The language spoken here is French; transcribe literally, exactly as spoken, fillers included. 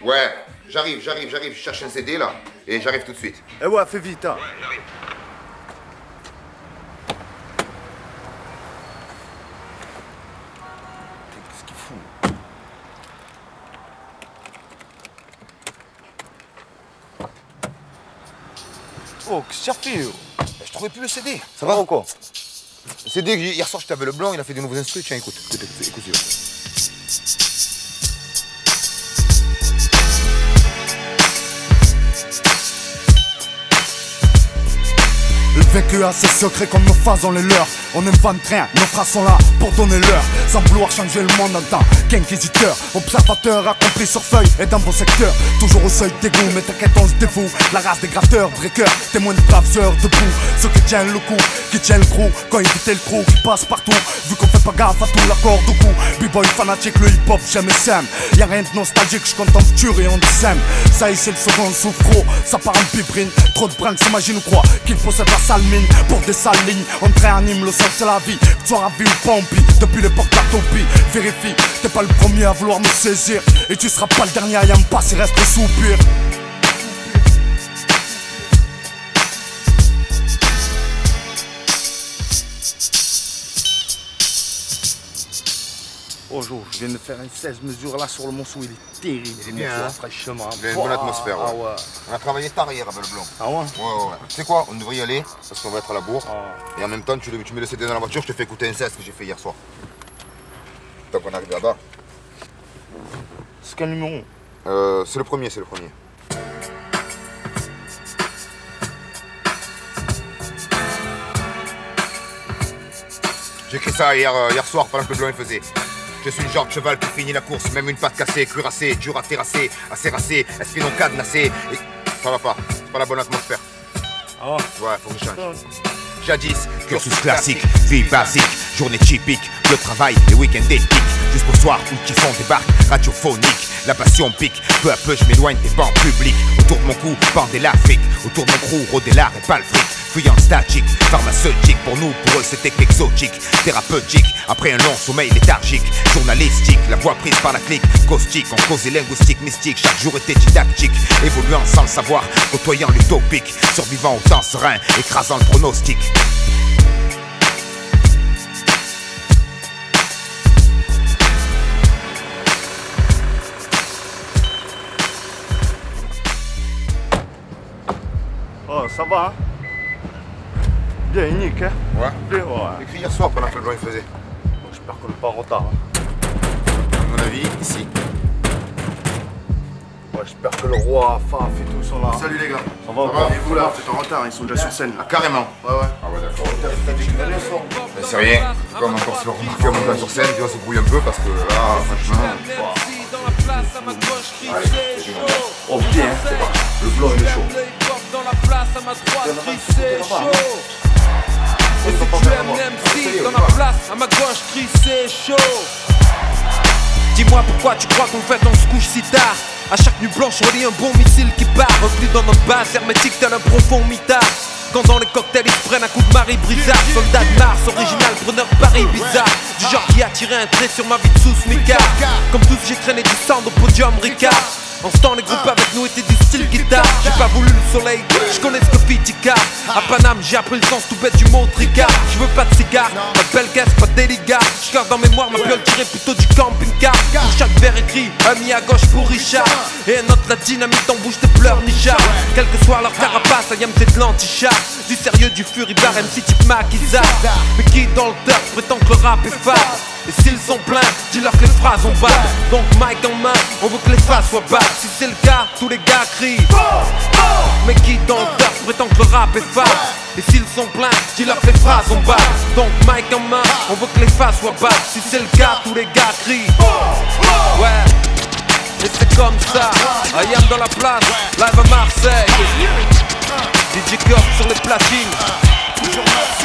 Ouais, j'arrive, j'arrive, j'arrive, je cherche un C D là, et j'arrive tout de suite. Eh ouais, fais vite, hein. Ouais, j'arrive. Qu'est-ce qu'il fout? Oh, qu'est-ce que tu as fait? Je trouvais plus le C D. Ça va ou quoi? Le C D, hier soir, je t'avais le blanc, il a fait des nouveaux instruments. Tiens, écoute, écoute, écoute, écoute, écoute. Le vécu a ses secrets comme nos phases on les leurs. On invente rien, nos phrases sont là pour donner l'heure. Sans vouloir changer le monde en tant qu'inquisiteur, observateur accompli sur feuille et dans vos secteurs. Toujours au seuil d'égout, mais t'inquiète on se dévoue. La race des gratteurs, breakers, témoins de braves heures debout. Ceux qui tiennent le coup, qui tiennent le crew. Quand éviter le trou qui passe partout. Vu qu'on fait pas gaffe à tout l'accord au cou. B-boy fanatique, le hip-hop j'aime et sème. Y'a rien de nostalgique, j'compte en futur et on sème. Ça y c'est le second souffro, ça part en pibrine. Trop de brinques s'imagine ou croient qu'ils possèdent la sale mine. Pour des sales lignes, on réanime le sol c'est la vie. Que tu sois ravi ou pompi, depuis l'époque de la topie. Vérifie, t'es pas le premier à vouloir me saisir. Et tu seras pas le dernier à y en passer, reste le soupir. Bonjour, je viens de faire une seize mesures là sur le morceau, il est terrible. Il est bien, hein. Fraîchement. Il y a une bonne atmosphère, ouais. Ah ouais. On a travaillé tard hier avec le blanc. Ah ouais? Ouais, ouais, ouais. Tu sais quoi, on devrait y aller, parce qu'on va être à la bourre. Ah. Et en même temps, tu, tu mets le C D dans la voiture, je te fais écouter un seize que j'ai fait hier soir. Tant qu'on arrive là-bas. C'est quel numéro? Euh, c'est le premier, c'est le premier. J'ai écrit ça hier, euh, hier soir pendant que le blanc il faisait. Je suis le genre de cheval qui finit la course, même une patte cassée, cuirassée, dur à terrasser, assez racé, esprit non cadenassé. Et ça va pas, c'est pas la bonne atmosphère. Ah ouais. Ouais, faut que je change. Jadis, cursus classique, vie basique, journée typique, le travail, les week-ends éthiques. Jusqu'au soir où le kiffon débarque, radiophonique, la passion pique. Peu à peu je m'éloigne des bancs publics. Autour de mon cou, pendait l'Afrique. Autour de mon crew, rôdait l'art et pas le fric. Fuyant statique, pharmaceutique, pour nous, pour eux c'était exotique. Thérapeutique, après un long sommeil léthargique. Journalistique, la voix prise par la clique. Caustique, en causé linguistique, mystique. Chaque jour était didactique, évoluant sans le savoir, côtoyant l'utopique. Survivant au temps serein, écrasant le pronostic. Oh, ça va, hein? Bien, unique, hein? Ouais. Bien, ouais. Écrit hier soir pendant que le blanc il faisait. Bon, j'espère qu'on n'est pas en retard, hein. À mon avis, ici. Ouais, j'espère que le roi, Faf et tout sont là. Salut les gars. Ça va ou pas? Et vous là, vous êtes en retard, ils sont déjà sur scène. Ah, carrément. Ouais, ouais. Ah ouais, d'accord. Mais c'est rien. Comme encore se remarquer en montant sur scène, tu vois, se brouille un peu parce que là, franchement. Oh, bien, hein? C'est parti. Le blanc, il est chaud. Dans la place à ma droite, crie c'est chaud. Et si tu aimes l'M C, dans la place à ma gauche, crie c'est chaud. Dis-moi pourquoi tu crois qu'en fait on se couche si tard. À chaque nuit blanche on lit un bon missile qui part. Repli dans notre base hermétique tel un profond mitard. Quand dans les cocktails ils se prennent un coup de Marie Brizard. Soldat de Mars, original, preneur de Paris bizarre. Du genre qui a tiré un trait sur ma vie de sous-smicard. Comme tous j'ai traîné du sang au podium Ricard. En ce temps les groupes avec nous étaient du style guitare. J'ai pas voulu le soleil, je connais ce que fit Ticard. À Paname j'ai appris le sens tout bête du mot tricard. Je veux pas de cigare, pas de belle caisse, pas de déligat. Je garde en mémoire ma piole tirée plutôt du camping-car. Pour chaque verre écrit, un mis à gauche pour Richard. Et un autre la dynamite en bouche de pleurs Nichard. Quel que soit leur carapace, I am c'est de l'anti-chat. Du sérieux, du furibar, M C type Makiza. Mais qui dans le turf prétend que le rap est fade. Et s'ils sont pleins, dis-leur que les phrases ont bad. Donc mic en main, on veut que les faces soient bad. Si c'est le cas, tous les gars crient. Mais qui dans le turf prétend que le rap est fade. Et s'ils sont pleins, dis-leur que les phrases ont bad. Donc mic en main, on veut que les faces soient bad. Si c'est le cas, tous les gars crient. Ouais. Et c'est comme ça, I am dans la place, live à Marseille. D J Kurt sur les platines.